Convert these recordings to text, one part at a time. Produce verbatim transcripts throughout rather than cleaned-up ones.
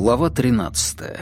Глава тринадцатая.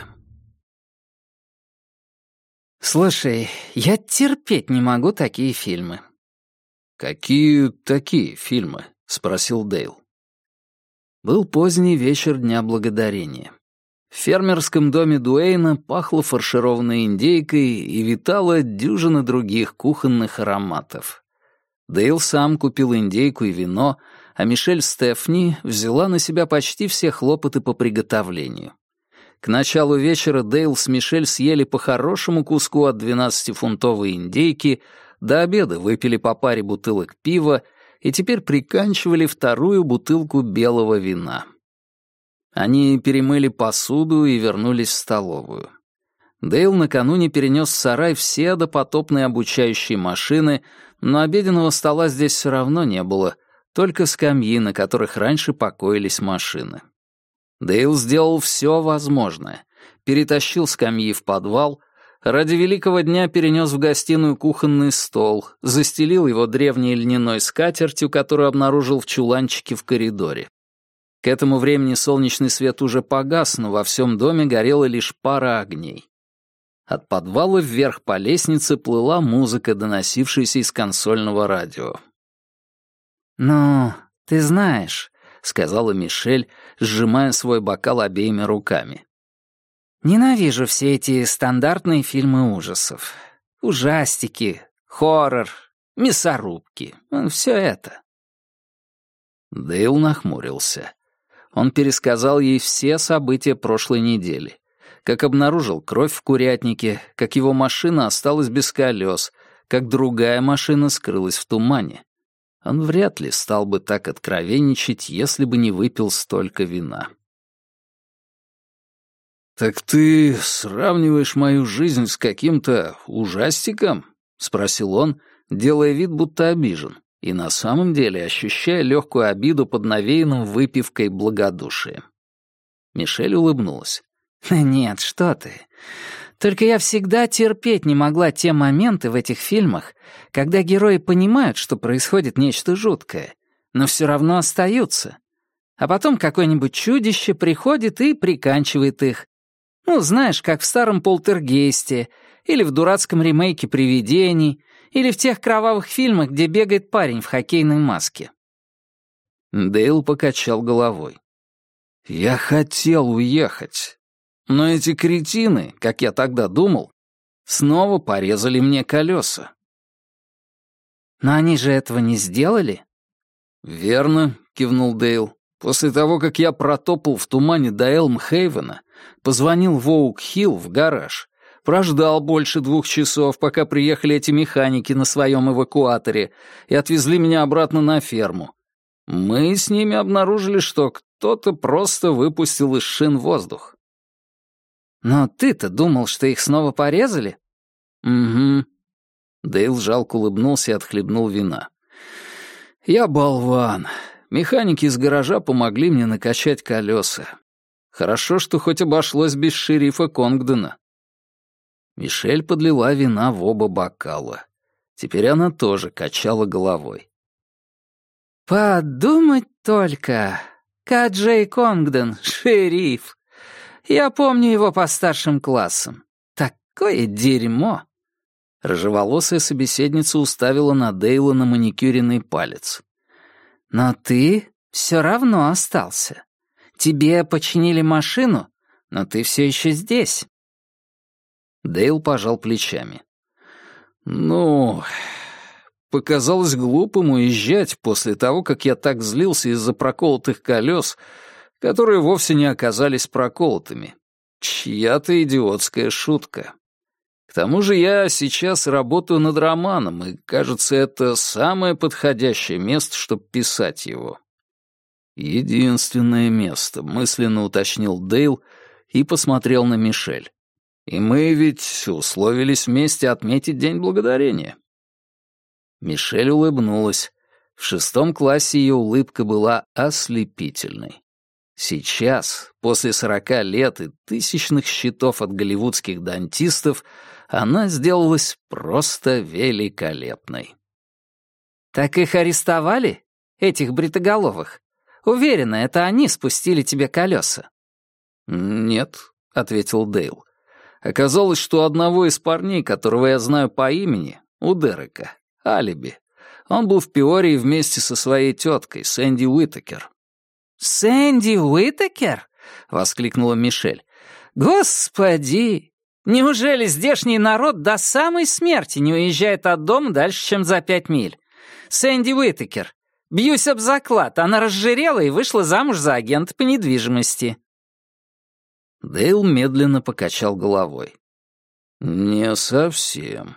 «Слушай, я терпеть не могу такие фильмы». «Какие такие фильмы?» — спросил Дейл. Был поздний вечер Дня Благодарения. В фермерском доме Дуэйна пахло фаршированной индейкой и витала дюжина других кухонных ароматов. Дейл сам купил индейку и вино, а Мишель Стефни взяла на себя почти все хлопоты по приготовлению. К началу вечера Дейл с Мишель съели по хорошему куску от двенадцатифунтовой индейки, до обеда выпили по паре бутылок пива и теперь приканчивали вторую бутылку белого вина. Они перемыли посуду и вернулись в столовую. Дейл накануне перенес в сарай все допотопные обучающие машины, но обеденного стола здесь все равно не было, только скамьи, на которых раньше покоились машины. Дейл сделал все возможное. Перетащил скамьи в подвал, ради великого дня перенес в гостиную кухонный стол, застелил его древней льняной скатертью, которую обнаружил в чуланчике в коридоре. К этому времени солнечный свет уже погас, но во всем доме горела лишь пара огней. От подвала вверх по лестнице плыла музыка, доносившаяся из консольного радио. «Ну, ты знаешь», — сказала Мишель, сжимая свой бокал обеими руками. «Ненавижу все эти стандартные фильмы ужасов. Ужастики, хоррор, мясорубки. Все это». Дейл нахмурился. Он пересказал ей все события прошлой недели. Как обнаружил кровь в курятнике, как его машина осталась без колес, как другая машина скрылась в тумане. Он вряд ли стал бы так откровенничать, если бы не выпил столько вина. «Так ты сравниваешь мою жизнь с каким-то ужастиком?» — спросил он, делая вид, будто обижен, и на самом деле ощущая легкую обиду под навеянным выпивкой благодушием. Мишель улыбнулась. «Нет, что ты. Только я всегда терпеть не могла те моменты в этих фильмах, когда герои понимают, что происходит нечто жуткое, но все равно остаются. А потом какое-нибудь чудище приходит и приканчивает их. Ну, знаешь, как в старом «Полтергейсте», или в дурацком ремейке «Привидений», или в тех кровавых фильмах, где бегает парень в хоккейной маске». Дейл покачал головой. «Я хотел уехать. Но эти кретины, как я тогда думал, снова порезали мне колеса». «Но они же этого не сделали?» «Верно», — кивнул Дейл. «После того, как я протопал в тумане до Элм-Хейвена, позвонил в Оук-Хилл в гараж, прождал больше двух часов, пока приехали эти механики на своем эвакуаторе и отвезли меня обратно на ферму. Мы с ними обнаружили, что кто-то просто выпустил из шин воздух». «Но ты-то думал, что их снова порезали?» «Угу». Дейл жалко улыбнулся и отхлебнул вина. «Я болван. Механики из гаража помогли мне накачать колеса. Хорошо, что хоть обошлось без шерифа Конгдена». Мишель подлила вина в оба бокала. Теперь она тоже качала головой. «Подумать только. Каджей Конгден, шериф. Я помню его по старшим классам. Такое дерьмо!» Рыжеволосая собеседница уставила на Дейла на маникюренный палец. «Но ты все равно остался. Тебе починили машину, но ты все еще здесь». Дейл пожал плечами. «Ну, показалось глупым уезжать после того, как я так злился из-за проколотых колес, которые вовсе не оказались проколотыми. Чья-то идиотская шутка. К тому же я сейчас работаю над романом, и, кажется, это самое подходящее место, чтобы писать его». «Единственное место», — мысленно уточнил Дейл и посмотрел на Мишель. «И мы ведь условились вместе отметить День Благодарения». Мишель улыбнулась. В шестом классе ее улыбка была ослепительной. Сейчас, после сорока лет и тысячных счетов от голливудских дантистов, она сделалась просто великолепной. «Так их арестовали, этих бритоголовых? Уверена, это они спустили тебе колеса». «Нет», — ответил Дейл. «Оказалось, что у одного из парней, которого я знаю по имени, у Дерека, алиби. Он был в Пиории вместе со своей теткой, Сэнди Уитакер». «Сэнди Уитакер?» — воскликнула Мишель. «Господи! Неужели здешний народ до самой смерти не уезжает от дома дальше, чем за пять миль? Сэнди Уитакер. Бьюсь об заклад, она разжирела и вышла замуж за агента по недвижимости». Дейл медленно покачал головой. «Не совсем.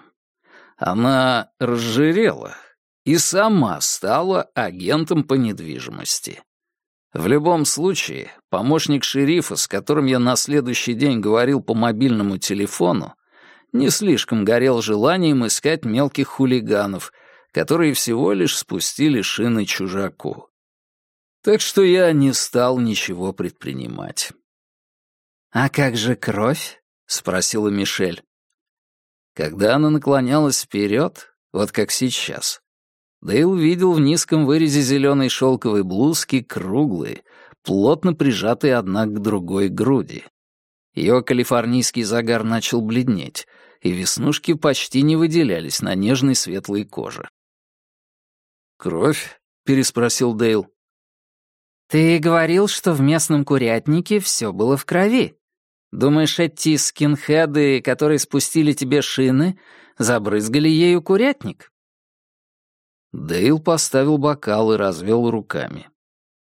Она разжирела и сама стала агентом по недвижимости. В любом случае, помощник шерифа, с которым я на следующий день говорил по мобильному телефону, не слишком горел желанием искать мелких хулиганов, которые всего лишь спустили шины чужаку. Так что я не стал ничего предпринимать». «А как же кровь?» — спросила Мишель. Когда она наклонялась вперед, вот как сейчас, Дейл видел в низком вырезе зеленой шелковой блузки круглые, плотно прижатые одна к другой груди. Ее калифорнийский загар начал бледнеть, и веснушки почти не выделялись на нежной светлой коже. «Кровь?» — переспросил Дейл. «Ты говорил, что в местном курятнике все было в крови. Думаешь, эти скинхеды, которые спустили тебе шины, забрызгали ею курятник?» Дейл поставил бокал и развел руками.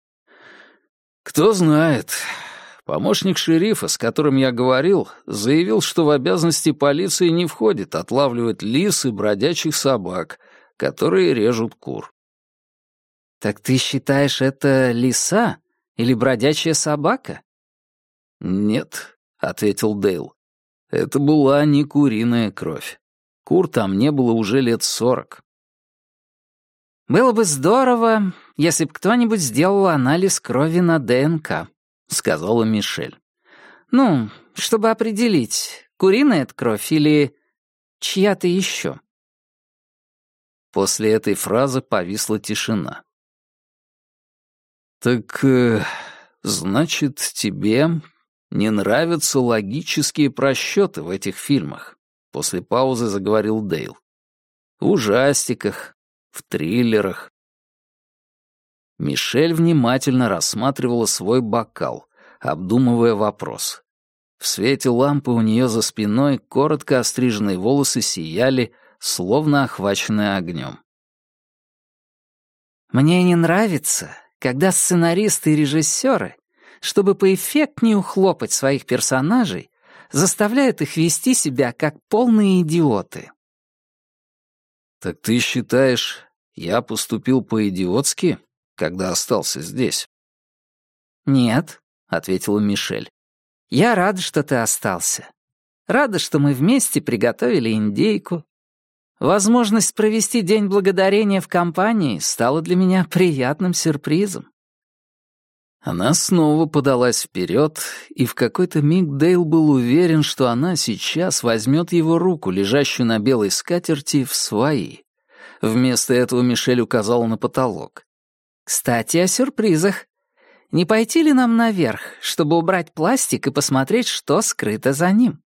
«Кто знает. Помощник шерифа, с которым я говорил, заявил, что в обязанности полиции не входит отлавливать лис и бродячих собак, которые режут кур». «Так ты считаешь, это лиса или бродячая собака?» «Нет», — ответил Дейл. «Это была не куриная кровь. Кур там не было уже лет сорок». «Было бы здорово, если бы кто-нибудь сделал анализ крови на ДНК», — сказала Мишель. «Ну, чтобы определить, куриная это кровь или чья-то еще». После этой фразы повисла тишина. «Так, э, значит, тебе не нравятся логические просчеты в этих фильмах?» После паузы заговорил Дейл. «В ужастиках, в триллерах». Мишель внимательно рассматривала свой бокал, обдумывая вопрос. В свете лампы у нее за спиной коротко остриженные волосы сияли, словно охваченные огнем. «Мне не нравится, когда сценаристы и режиссеры, чтобы поэффектнее ухлопать своих персонажей, заставляют их вести себя как полные идиоты». «Так ты считаешь, я поступил по-идиотски, когда остался здесь?» «Нет», — ответила Мишель. «Я рада, что ты остался. Рада, что мы вместе приготовили индейку. Возможность провести День Благодарения в компании стала для меня приятным сюрпризом». Она снова подалась вперед, и в какой-то миг Дейл был уверен, что она сейчас возьмет его руку, лежащую на белой скатерти, в свои. Вместо этого Мишель указала на потолок. «Кстати, о сюрпризах. Не пойти ли нам наверх, чтобы убрать пластик и посмотреть, что скрыто за ним?»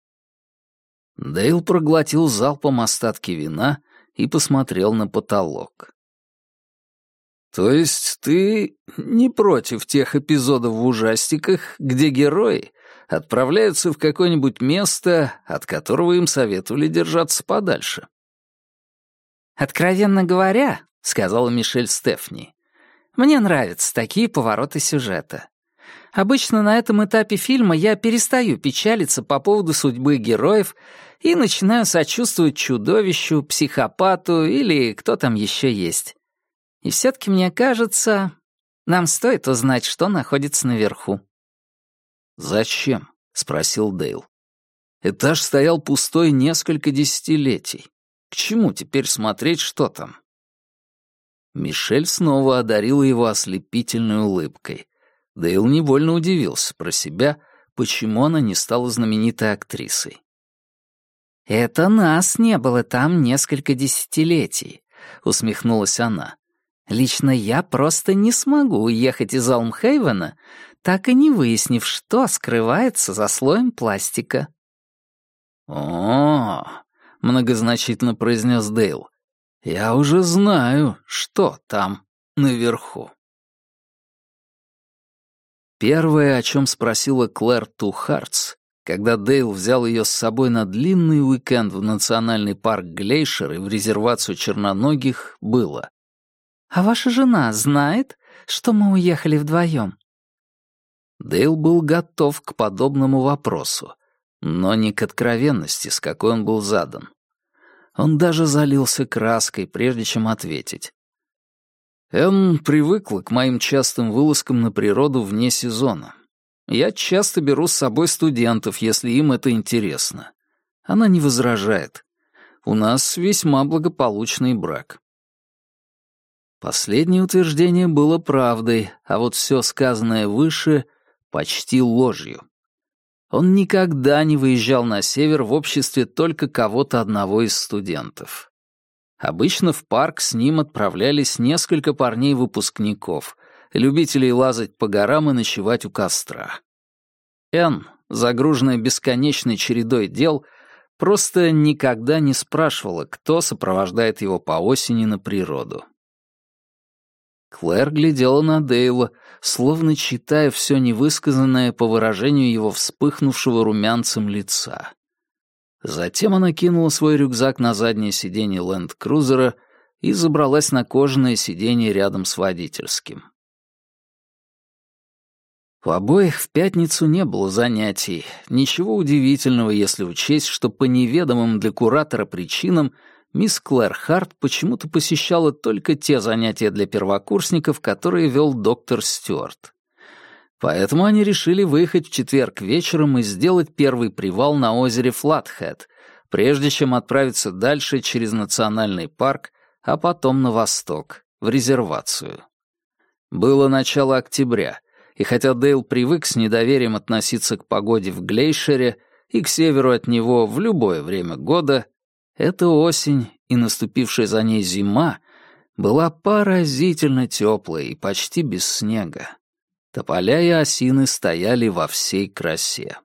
Дейл проглотил залпом остатки вина и посмотрел на потолок. «То есть ты не против тех эпизодов в ужастиках, где герои отправляются в какое-нибудь место, от которого им советовали держаться подальше?» «Откровенно говоря, — сказала Мишель Стефни, — мне нравятся такие повороты сюжета. Обычно на этом этапе фильма я перестаю печалиться по поводу судьбы героев и начинаю сочувствовать чудовищу, психопату или кто там еще есть. И все-таки мне кажется, нам стоит узнать, что находится наверху». «Зачем?» — спросил Дейл. «Этаж стоял пустой несколько десятилетий. К чему теперь смотреть, что там?» Мишель снова одарила его ослепительной улыбкой. Дейл невольно удивился про себя, почему она не стала знаменитой актрисой. «Это нас не было там несколько десятилетий», — усмехнулась она. «Лично я просто не смогу уехать из Алмхейвена, так и не выяснив, что скрывается за слоем пластика. «О, — многозначительно произнес Дейл, — я уже знаю, что там наверху». Первое, о чем спросила Клэр Ту Хартс, когда Дейл взял ее с собой на длинный уикенд в национальный парк Глейшер и в резервацию черноногих, было: «А ваша жена знает, что мы уехали вдвоем?» Дейл был готов к подобному вопросу, но не к откровенности, с какой он был задан. Он даже залился краской, прежде чем ответить. Энн привыкла к моим частым вылазкам на природу вне сезона. Я часто беру с собой студентов, если им это интересно. Она не возражает. У нас весьма благополучный брак. Последнее утверждение было правдой, а вот все сказанное выше — почти ложью. Он никогда не выезжал на север в обществе только кого-то одного из студентов. Обычно в парк с ним отправлялись несколько парней-выпускников, любителей лазать по горам и ночевать у костра. Энн, загруженная бесконечной чередой дел, просто никогда не спрашивала, кто сопровождает его по осени на природу. Клэр глядела на Дейла, словно читая все невысказанное по выражению его вспыхнувшего румянцем лица. Затем она кинула свой рюкзак на заднее сиденье ленд-крузера и забралась на кожаное сиденье рядом с водительским. У обоих в пятницу не было занятий. Ничего удивительного, если учесть, что по неведомым для куратора причинам мисс Клэр Харт почему-то посещала только те занятия для первокурсников, которые вел доктор Стюарт. Поэтому они решили выехать в четверг вечером и сделать первый привал на озере Флатхед, прежде чем отправиться дальше через национальный парк, а потом на восток, в резервацию. Было начало октября, и хотя Дейл привык с недоверием относиться к погоде в Глейшере и к северу от него в любое время года, эта осень и наступившая за ней зима была поразительно теплой и почти без снега. Тополя и осины стояли во всей красе.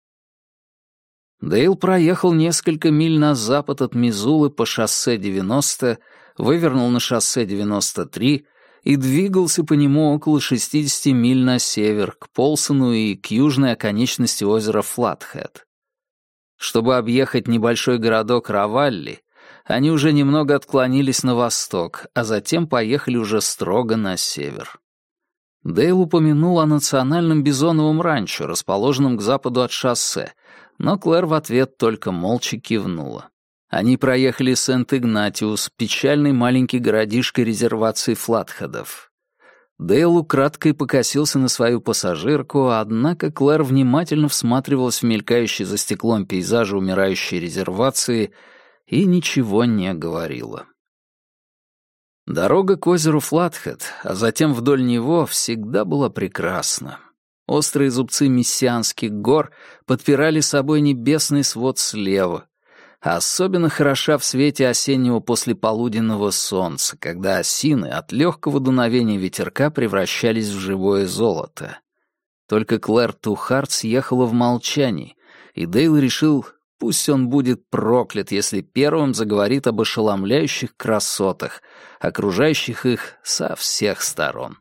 Дейл проехал несколько миль на запад от Мизулы по шоссе девяносто, вывернул на шоссе девяносто три и двигался по нему около шестидесяти миль на север, к Полсону и к южной оконечности озера Флатхед. Чтобы объехать небольшой городок Равалли, они уже немного отклонились на восток, а затем поехали уже строго на север. Дейл упомянул о национальном бизоновом ранчо, расположенном к западу от шоссе, но Клэр в ответ только молча кивнула. Они проехали Сент-Игнатиус, печальный маленький городишко резервации Флатхедов. Дейл украдкой покосился на свою пассажирку, однако Клэр внимательно всматривалась в мелькающий за стеклом пейзажи умирающей резервации и ничего не говорила. Дорога к озеру Флатхед, а затем вдоль него, всегда была прекрасна. Острые зубцы Мессианских гор подпирали собой небесный свод слева, а особенно хороша в свете осеннего послеполуденного солнца, когда осины от легкого дуновения ветерка превращались в живое золото. Только Клэр Ту Хартс ехала в молчании, и Дейл решил, пусть он будет проклят, если первым заговорит об ошеломляющих красотах, окружающих их со всех сторон.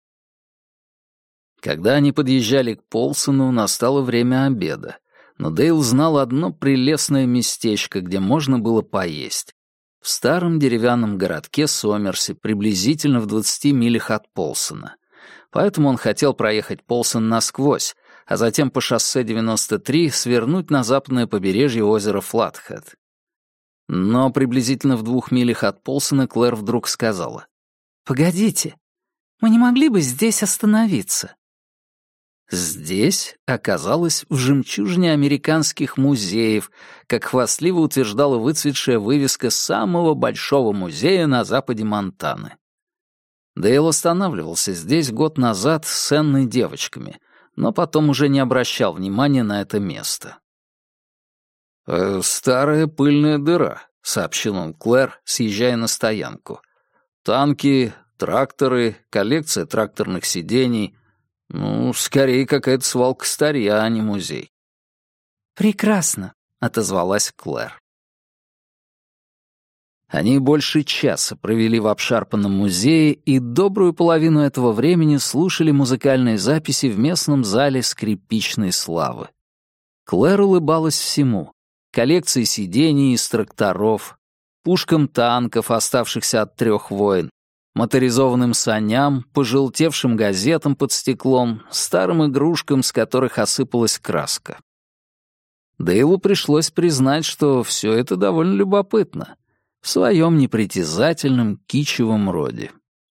Когда они подъезжали к Полсону, настало время обеда, но Дейл знал одно прелестное местечко, где можно было поесть. В старом деревянном городке Сомерсе, приблизительно в двадцати милях от Полсона. Поэтому он хотел проехать Полсон насквозь, а затем по шоссе девяносто три свернуть на западное побережье озера Флатхед. Но приблизительно в двух милях от Полсона Клэр вдруг сказала: «Погодите, мы не могли бы здесь остановиться?» Здесь оказалось в жемчужине американских музеев, как хвастливо утверждала выцветшая вывеска самого большого музея на западе Монтаны. Дейл останавливался здесь год назад с Энной девочками, но потом уже не обращал внимания на это место. «Э, «Старая пыльная дыра», — сообщил он Клэр, съезжая на стоянку. «Танки, тракторы, коллекция тракторных сидений. Ну, скорее какая-то свалка старья, а не музей. «Прекрасно», — отозвалась Клэр. Они больше часа провели в обшарпанном музее и добрую половину этого времени слушали музыкальные записи в местном зале скрипичной славы. Клэр улыбалась всему: коллекции сидений из тракторов, пушкам танков, оставшихся от трех войн, моторизованным саням, пожелтевшим газетам под стеклом, старым игрушкам, с которых осыпалась краска. Дейлу пришлось признать, что все это довольно любопытно, в своем непритязательном кичевом роде.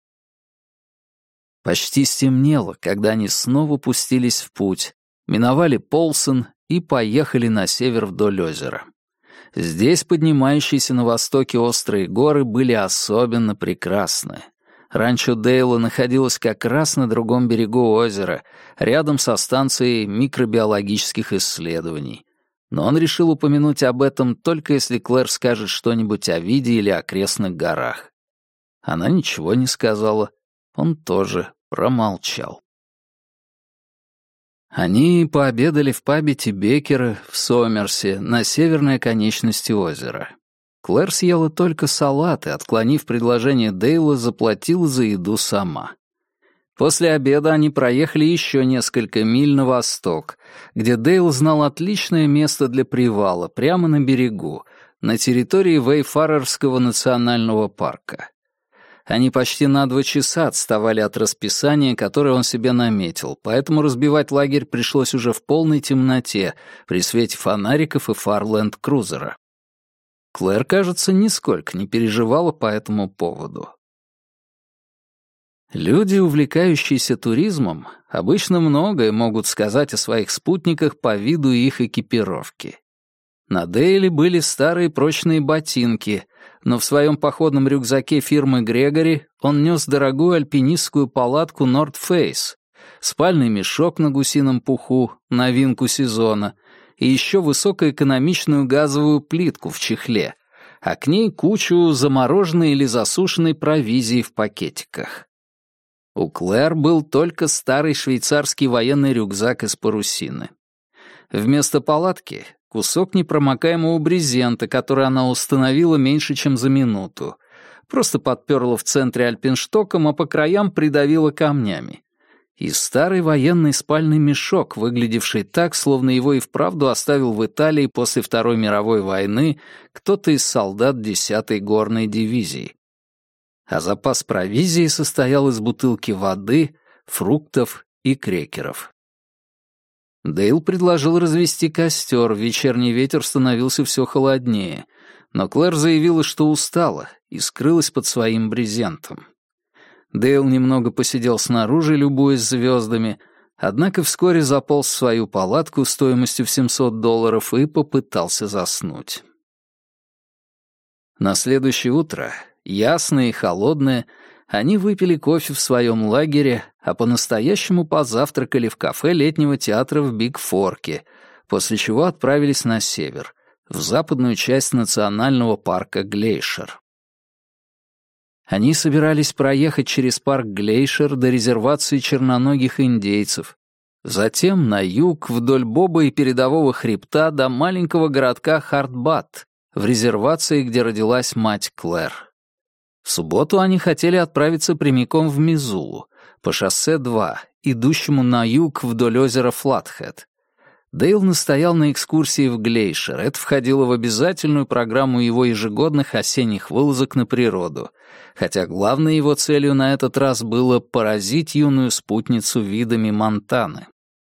Почти стемнело, когда они снова пустились в путь, миновали Полсон и поехали на север вдоль озера. Здесь поднимающиеся на востоке острые горы были особенно прекрасны. Ранчо Дейла находилось как раз на другом берегу озера, рядом со станцией микробиологических исследований. Но он решил упомянуть об этом только если Клэр скажет что-нибудь о виде или окрестных горах. Она ничего не сказала, он тоже промолчал. Они пообедали в пабе Тибекера в Сомерсе на северной оконечности озера. Клэр съела только салат и, отклонив предложение Дейла, заплатила за еду сама. После обеда они проехали еще несколько миль на восток, где Дейл знал отличное место для привала прямо на берегу, на территории Вейфарерского национального парка. Они почти на два часа отставали от расписания, которое он себе наметил, поэтому разбивать лагерь пришлось уже в полной темноте, при свете фонариков и фар ленд-крузера. Клэр, кажется, нисколько не переживала по этому поводу. Люди, увлекающиеся туризмом, обычно многое могут сказать о своих спутниках по виду их экипировки. На Дейле были старые прочные ботинки, но в своем походном рюкзаке фирмы Грегори он нес дорогую альпинистскую палатку North Face, спальный мешок на гусином пуху, новинку сезона, и еще высокоэкономичную газовую плитку в чехле, а к ней кучу замороженной или засушенной провизии в пакетиках. У Клэр был только старый швейцарский военный рюкзак из парусины. Вместо палатки — кусок непромокаемого брезента, который она установила меньше, чем за минуту. Просто подперла в центре альпинштоком, а по краям придавила камнями. И старый военный спальный мешок, выглядевший так, словно его и вправду оставил в Италии после Второй мировой войны кто-то из солдат десятой горной дивизии. А запас провизии состоял из бутылки воды, фруктов и крекеров. Дейл предложил развести костер, вечерний ветер становился все холоднее, но Клэр заявила, что устала, и скрылась под своим брезентом. Дейл немного посидел снаружи, любуясь звездами, однако вскоре заполз в свою палатку стоимостью в семьсот долларов и попытался заснуть. На следующее утро, ясное и холодное, они выпили кофе в своем лагере, а по-настоящему позавтракали в кафе летнего театра в Биг-Форке, после чего отправились на север, в западную часть национального парка Глейшер. Они собирались проехать через парк Глейшер до резервации черноногих индейцев, затем на юг вдоль Боба и передового хребта до маленького городка Хартбат, в резервации, где родилась мать Клэр. В субботу они хотели отправиться прямиком в Мизулу, по шоссе два, идущему на юг вдоль озера Флатхед. Дейл настоял на экскурсии в Глейшер. Это входило в обязательную программу его ежегодных осенних вылазок на природу, хотя главной его целью на этот раз было поразить юную спутницу видами Монтаны.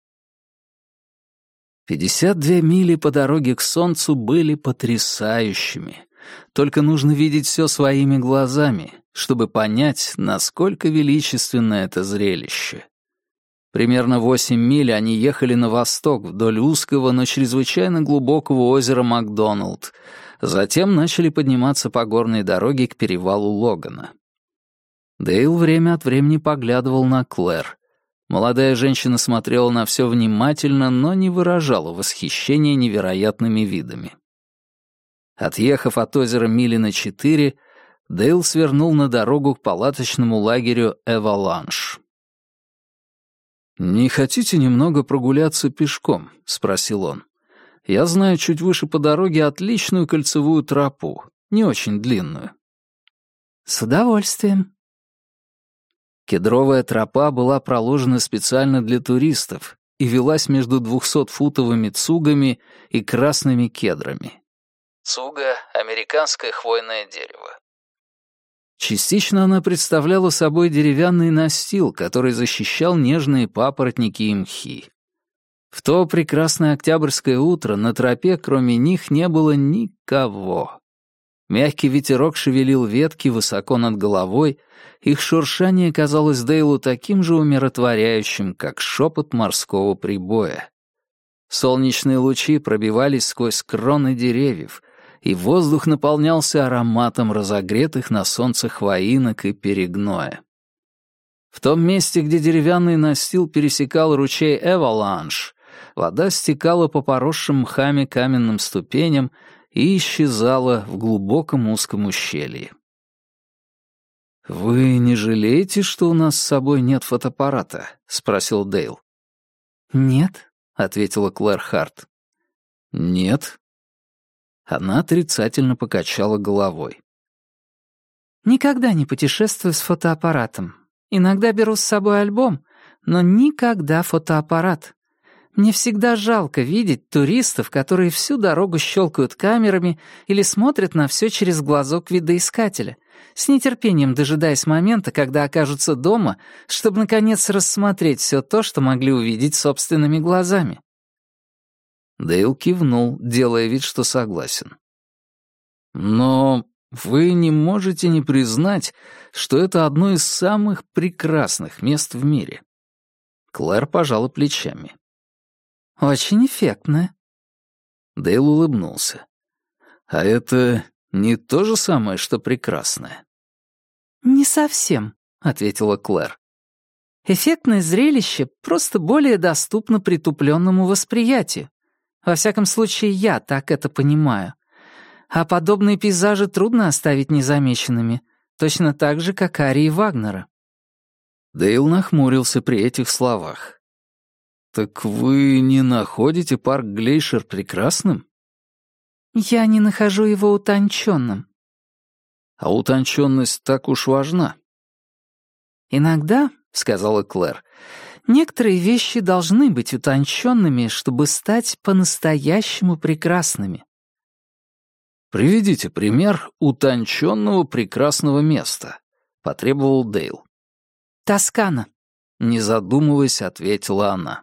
пятьдесят две мили по дороге к солнцу были потрясающими. Только нужно видеть все своими глазами, чтобы понять, насколько величественно это зрелище. Примерно восемь миль они ехали на восток вдоль узкого, но чрезвычайно глубокого озера Макдоналд, затем начали подниматься по горной дороге к перевалу Логана. Дейл время от времени поглядывал на Клэр. Молодая женщина смотрела на все внимательно, но не выражала восхищения невероятными видами. Отъехав от озера мили на четыре, Дейл свернул на дорогу к палаточному лагерю «Эваланш». «Не хотите немного прогуляться пешком?» — спросил он. «Я знаю чуть выше по дороге отличную кольцевую тропу, не очень длинную». «С удовольствием». Кедровая тропа была проложена специально для туристов и велась между двухсотфутовыми цугами и красными кедрами. Цуга — американское хвойное дерево. Частично она представляла собой деревянный настил, который защищал нежные папоротники и мхи. В то прекрасное октябрьское утро на тропе кроме них не было никого. Мягкий ветерок шевелил ветки высоко над головой, их шуршание казалось Дейлу таким же умиротворяющим, как шепот морского прибоя. Солнечные лучи пробивались сквозь кроны деревьев, и воздух наполнялся ароматом разогретых на солнце хвоинок и перегноя. В том месте, где деревянный настил пересекал ручей Эваланш, вода стекала по поросшим мхами каменным ступеням и исчезала в глубоком узком ущелье. «Вы не жалеете, что у нас с собой нет фотоаппарата?» — спросил Дейл. «Нет», — ответила Клэр Харт. «Нет». Она отрицательно покачала головой. «Никогда не путешествую с фотоаппаратом. Иногда беру с собой альбом, но никогда фотоаппарат. Мне всегда жалко видеть туристов, которые всю дорогу щелкают камерами или смотрят на все через глазок видоискателя, с нетерпением дожидаясь момента, когда окажутся дома, чтобы, наконец, рассмотреть все то, что могли увидеть собственными глазами». Дейл кивнул, делая вид, что согласен. «Но вы не можете не признать, что это одно из самых прекрасных мест в мире». Клэр пожала плечами. «Очень эффектно». Дейл улыбнулся. «А это не то же самое, что прекрасное?» «Не совсем», — ответила Клэр. «Эффектное зрелище просто более доступно притупленному восприятию. Во всяком случае, я так это понимаю. А подобные пейзажи трудно оставить незамеченными, точно так же, как арии Вагнера». Дейл нахмурился при этих словах. «Так вы не находите парк Глейшер прекрасным?» «Я не нахожу его утонченным». «А утонченность так уж важна». «Иногда, — сказала Клэр, — некоторые вещи должны быть утонченными, чтобы стать по-настоящему прекрасными». «Приведите пример утонченного прекрасного места», — потребовал Дейл. «Тоскана», — не задумываясь, ответила она.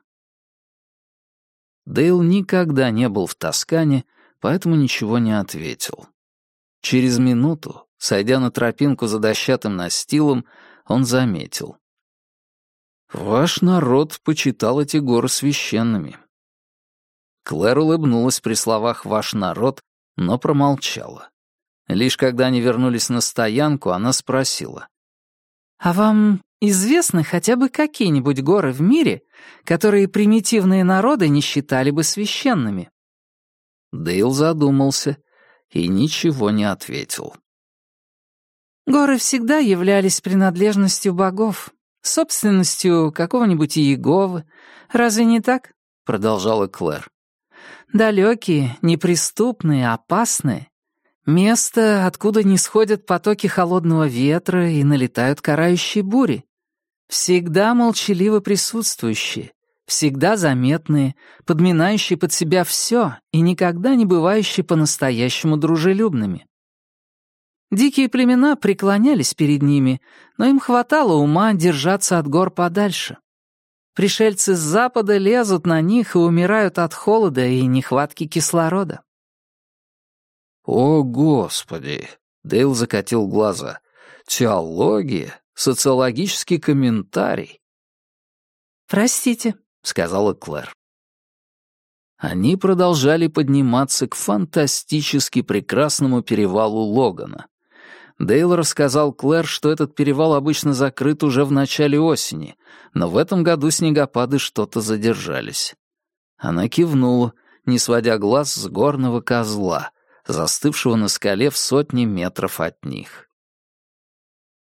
Дейл никогда не был в Тоскане, поэтому ничего не ответил. Через минуту, сойдя на тропинку за дощатым настилом, он заметил. «Ваш народ почитал эти горы священными». Клэр улыбнулась при словах «ваш народ», но промолчала. Лишь когда они вернулись на стоянку, она спросила. «А вам известны хотя бы какие-нибудь горы в мире, которые примитивные народы не считали бы священными?» Дейл задумался и ничего не ответил. «Горы всегда являлись принадлежностью богов, собственностью какого-нибудь Иеговы. Разве не так?» — продолжала Клэр. «Далекие, неприступные, опасные. Место, откуда не сходят потоки холодного ветра и налетают карающие бури. Всегда молчаливо присутствующие, всегда заметные, подминающие под себя все и никогда не бывающие по-настоящему дружелюбными. Дикие племена преклонялись перед ними, но им хватало ума держаться от гор подальше. Пришельцы с запада лезут на них и умирают от холода и нехватки кислорода». «О, Господи!» — Дейл закатил глаза. «Теология, социологический комментарий». «Простите», — сказала Клэр. Они продолжали подниматься к фантастически прекрасному перевалу Логана. Дейл рассказал Клэр, что этот перевал обычно закрыт уже в начале осени, но в этом году снегопады что-то задержались. Она кивнула, не сводя глаз с горного козла, застывшего на скале в сотне метров от них.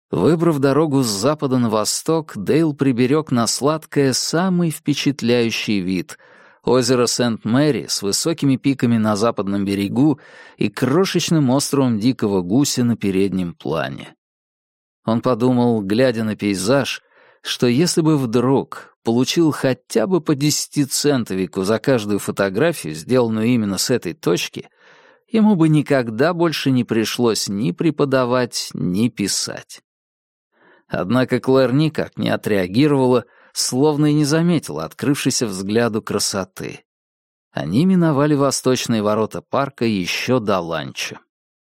Выбрав дорогу с запада на восток, Дейл приберег на сладкое самый впечатляющий вид — озеро Сент-Мэри с высокими пиками на западном берегу и крошечным островом Дикого Гуся на переднем плане. Он подумал, глядя на пейзаж, что если бы вдруг получил хотя бы по десятицентовику за каждую фотографию, сделанную именно с этой точки, ему бы никогда больше не пришлось ни преподавать, ни писать. Однако Клэр никак не отреагировала, словно и не заметила открывшейся взгляду красоты. Они миновали восточные ворота парка еще до ланча.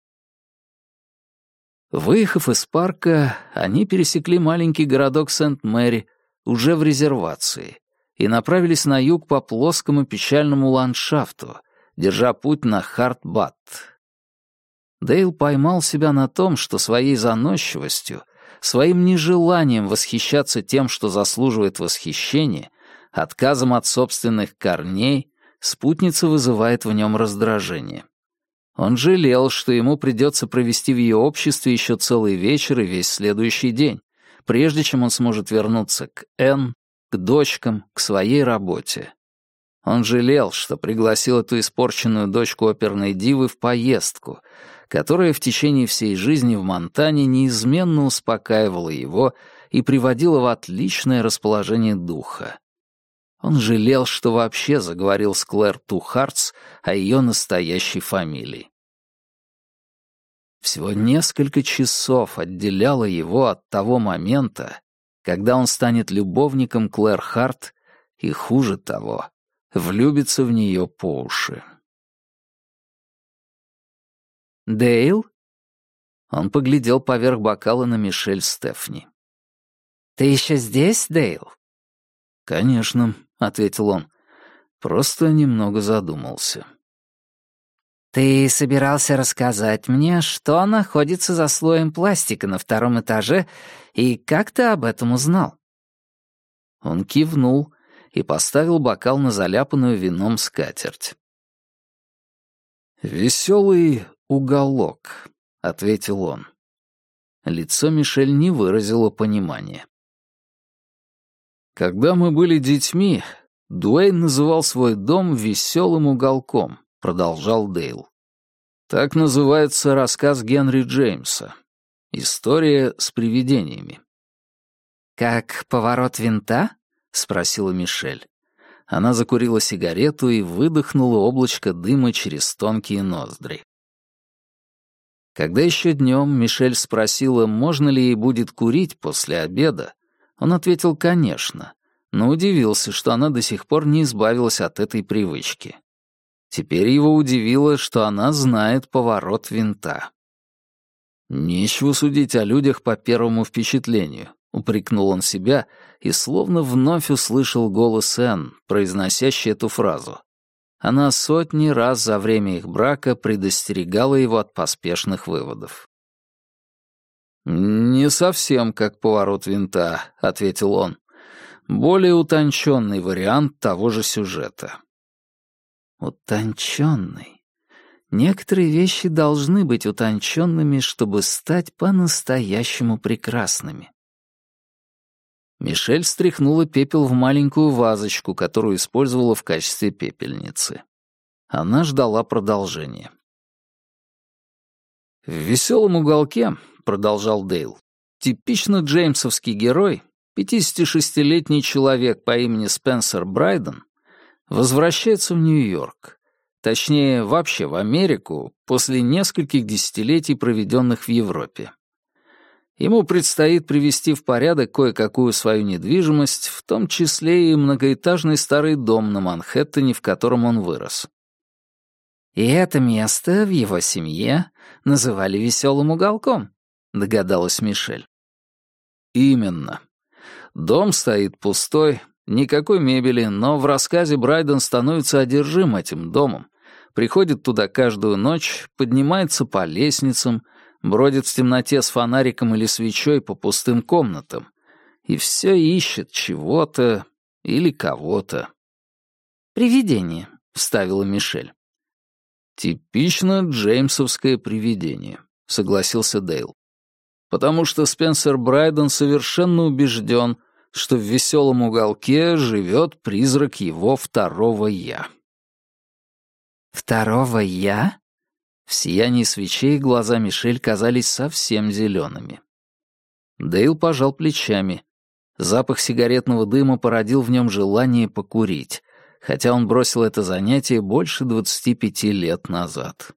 Выехав из парка, они пересекли маленький городок Сент-Мэри уже в резервации и направились на юг по плоскому печальному ландшафту, держа путь на Харт-Бат. Дейл поймал себя на том, что своей заносчивостью, своим нежеланием восхищаться тем, что заслуживает восхищения, отказом от собственных корней, спутница вызывает в нем раздражение. Он жалел, что ему придется провести в ее обществе еще целый вечер и весь следующий день, прежде чем он сможет вернуться к Энн, к дочкам, к своей работе. Он жалел, что пригласил эту испорченную дочку оперной дивы в поездку, которая в течение всей жизни в Монтане неизменно успокаивала его и приводила в отличное расположение духа. Он жалел, что вообще заговорил с Клэр Тухартс о ее настоящей фамилии. Всего несколько часов отделяло его от того момента, когда он станет любовником Клэр Харт и, хуже того, влюбится в нее по уши. «Дейл?» Он поглядел поверх бокала на Мишель Стефни. «Ты еще здесь, Дейл?» «Конечно», — ответил он. Просто немного задумался. «Ты собирался рассказать мне, что находится за слоем пластика на втором этаже, и как ты об этом узнал?» Он кивнул и поставил бокал на заляпанную вином скатерть. «Веселый уголок», — ответил он. Лицо Мишель не выразило понимания. «Когда мы были детьми, Дуэйн называл свой дом «веселым уголком», — продолжал Дейл. Так называется рассказ Генри Джеймса. История с привидениями. «Как поворот винта?» — спросила Мишель. Она закурила сигарету и выдохнула облачко дыма через тонкие ноздри. Когда еще днем Мишель спросила, можно ли ей будет курить после обеда, он ответил «конечно», но удивился, что она до сих пор не избавилась от этой привычки. Теперь его удивило, что она знает поворот винта. «Нечего судить о людях по первому впечатлению», — упрекнул он себя и словно вновь услышал голос Энн, произносящий эту фразу. Она сотни раз за время их брака предостерегала его от поспешных выводов. «Не совсем как поворот винта», — ответил он. «Более утонченный вариант того же сюжета». «Утонченный. Некоторые вещи должны быть утонченными, чтобы стать по-настоящему прекрасными». Мишель стряхнула пепел в маленькую вазочку, которую использовала в качестве пепельницы. Она ждала продолжения. «В «Веселом уголке», — продолжал Дейл, «типично джеймсовский герой, пятидесятишестилетний человек по имени Спенсер Брайден, возвращается в Нью-Йорк, точнее, вообще в Америку, после нескольких десятилетий, проведенных в Европе. Ему предстоит привести в порядок кое-какую свою недвижимость, в том числе и многоэтажный старый дом на Манхэттене, в котором он вырос. И это место в его семье называли «веселым уголком», догадалась Мишель. Именно. Дом стоит пустой, никакой мебели, но в рассказе Брайден становится одержим этим домом, приходит туда каждую ночь, поднимается по лестницам, бродит в темноте с фонариком или свечой по пустым комнатам и все ищет чего-то или кого-то. «Привидение», — вставила Мишель. «Типично джеймсовское привидение», — согласился Дейл. потому что Спенсер Брайден совершенно убежден, что в веселом уголке живет призрак его второго «я». «Второго «я»?» В сиянии свечей глаза Мишель казались совсем зелеными. Дейл пожал плечами. Запах сигаретного дыма породил в нем желание покурить, хотя он бросил это занятие больше двадцати пяти лет назад.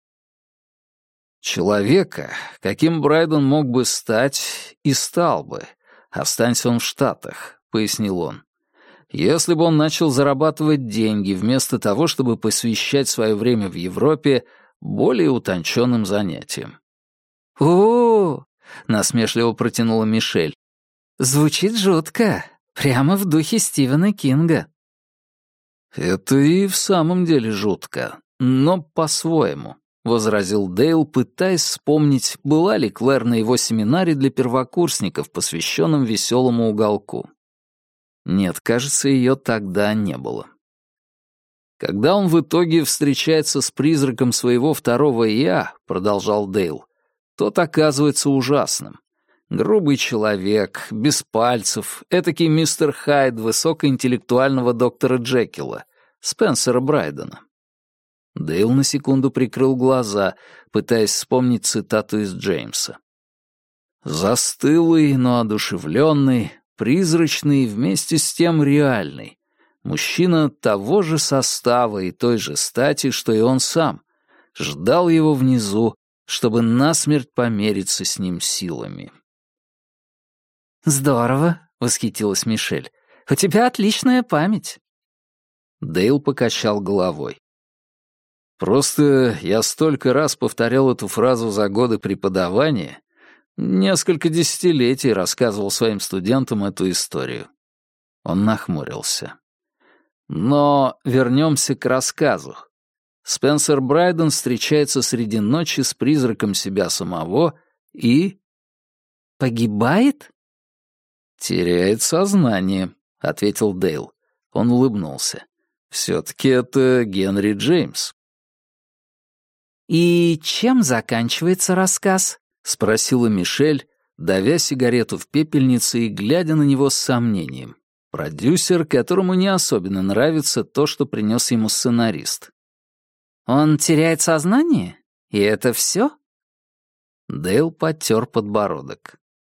Человека, каким Брайден мог бы стать и стал бы, останься он в Штатах, пояснил он. Если бы он начал зарабатывать деньги вместо того, чтобы посвящать свое время в Европе более утонченным занятиям. «О-о-о!» — насмешливо протянула Мишель. «Звучит жутко, прямо в духе Стивена Кинга». «Это и в самом деле жутко, но по-своему», — возразил Дейл, пытаясь вспомнить, была ли Клэр на его семинаре для первокурсников, посвященном веселому уголку. Нет, кажется, ее тогда не было. «Когда он в итоге встречается с призраком своего второго «я», — продолжал Дейл, — тот оказывается ужасным. Грубый человек, без пальцев, этакий мистер Хайд высокоинтеллектуального доктора Джекила, Спенсера Брайдена». Дейл на секунду прикрыл глаза, пытаясь вспомнить цитату из Джеймса. «Застылый, но одушевленный, призрачный и вместе с тем реальный. Мужчина того же состава и той же стати, что и он сам, ждал его внизу, чтобы насмерть помериться с ним силами». «Здорово», — восхитилась Мишель. «У тебя отличная память». Дейл покачал головой. «Просто я столько раз повторял эту фразу за годы преподавания, несколько десятилетий рассказывал своим студентам эту историю». Он нахмурился. Но вернемся к рассказу. Спенсер Брайден встречается среди ночи с призраком себя самого и... «Погибает?» «Теряет сознание», — ответил Дейл. Он улыбнулся. «Все-таки это Генри Джеймс». «И чем заканчивается рассказ?» — спросила Мишель, давя сигарету в пепельнице и глядя на него с сомнением. Продюсер, которому не особенно нравится то, что принес ему сценарист. «Он теряет сознание? И это все?» Дейл потер подбородок.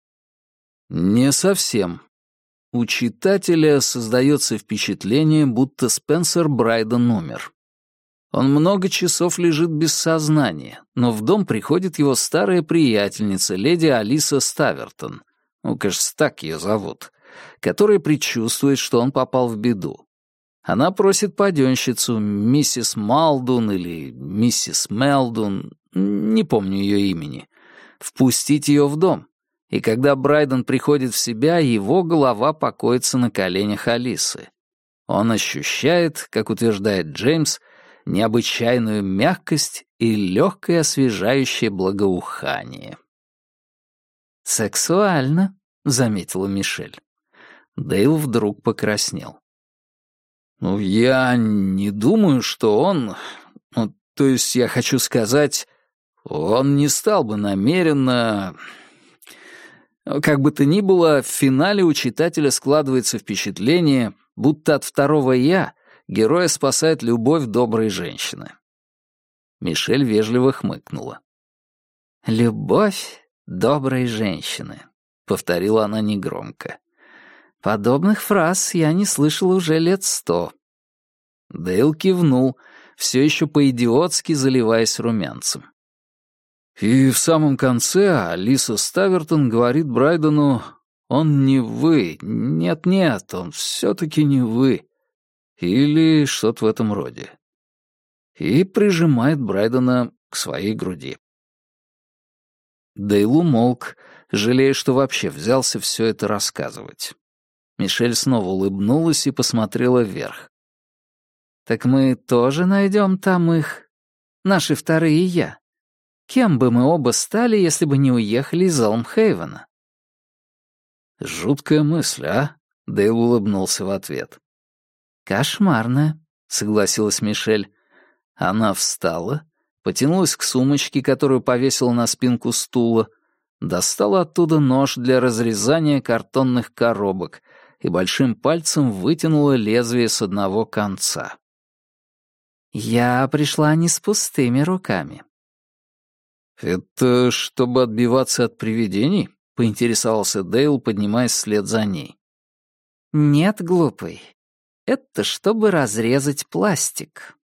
«Не совсем. У читателя создается впечатление, будто Спенсер Брайден умер. Он много часов лежит без сознания, но в дом приходит его старая приятельница, леди Алиса Ставертон, ну, кажется, так ее зовут, которая предчувствует, что он попал в беду. Она просит паденщицу, миссис Малдун или миссис Мелдун, не помню ее имени, впустить ее в дом. И когда Брайден приходит в себя, его голова покоится на коленях Алисы. Он ощущает, как утверждает Джеймс, необычайную мягкость и легкое освежающее благоухание. «Сексуально», — заметила Мишель. Дейл вдруг покраснел. «Ну, я не думаю, что он... Ну, то есть я хочу сказать, он не стал бы намеренно... Как бы то ни было, в финале у читателя складывается впечатление, будто от второго «я» героя спасает любовь доброй женщины». Мишель вежливо хмыкнула. «Любовь доброй женщины», — повторила она негромко. «Подобных фраз я не слышал уже лет сто». Дейл кивнул, все еще по-идиотски заливаясь румянцем. И в самом конце Алиса Ставертон говорит Брайдену: «Он не вы, нет-нет, он все-таки не вы». Или что-то в этом роде. И прижимает Брайдена к своей груди. Дейл умолк, жалея, что вообще взялся все это рассказывать. Мишель снова улыбнулась и посмотрела вверх. «Так мы тоже найдем там их, наши вторые «я». Кем бы мы оба стали, если бы не уехали из Элмхейвена?» «Жуткая мысль, а?» — Дейл улыбнулся в ответ. «Кошмарная», — согласилась Мишель. Она встала, потянулась к сумочке, которую повесила на спинку стула, достала оттуда нож для разрезания картонных коробок и большим пальцем вытянула лезвие с одного конца. «Я пришла не с пустыми руками». «Это чтобы отбиваться от привидений?» — поинтересовался Дейл, поднимаясь вслед за ней. «Нет, глупый. Это чтобы разрезать пластик».